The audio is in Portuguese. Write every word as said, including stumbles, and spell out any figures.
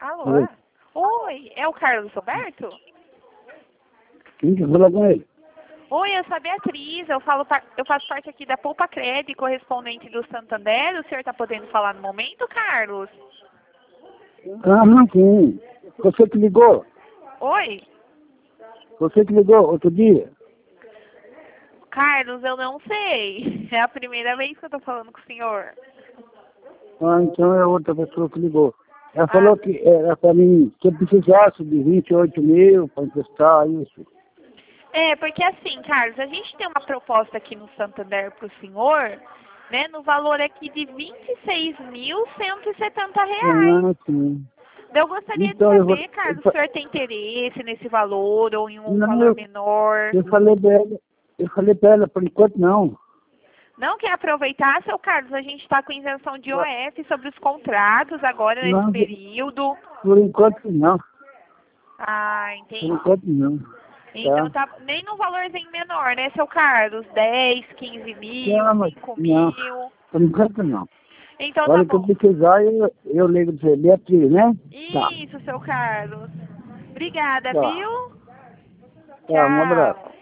Alô? Oi. Oi, é o Carlos Roberto? Quem que fala com ele? Oi, eu sou a Beatriz, eu, falo, par- eu faço parte aqui da Poupa Cred, correspondente do Santander. O senhor está podendo falar no momento, Carlos? Ah, não, sim. Você que ligou? Oi? Você que ligou outro dia? Carlos, eu não sei. É a primeira vez que eu tô falando com o senhor. Ah, então é outra pessoa que ligou. Ela Ah. falou que era para mim, que eu precisasse de vinte e oito mil para emprestar isso. É, porque assim, Carlos, a gente tem uma proposta aqui no Santander para o senhor, né, no valor aqui de vinte e seis mil cento e setenta reais. Ah, sim. Eu gostaria de Então eu vou... saber, Carlos, eu se o fa- senhor tem interesse nesse valor ou em um Não, valor eu, menor. eu falei pra ela, eu falei pra ela, por enquanto não. Não quer aproveitar, seu Carlos? A gente está com isenção de O F sobre os contratos agora nesse Não, período. por enquanto não. Ah, Por entendi. enquanto não. Então Tá? tá nem num valorzinho menor, né, seu Carlos? dez, quinze mil, Não, mas cinco não. mil. Por enquanto não. Então A tá hora que eu bom. precisar, eu, eu ligo pra você. Beatriz, né? Tá. Isso, seu Carlos. Obrigada, Tá. viu? Tá, um abraço. Tchau.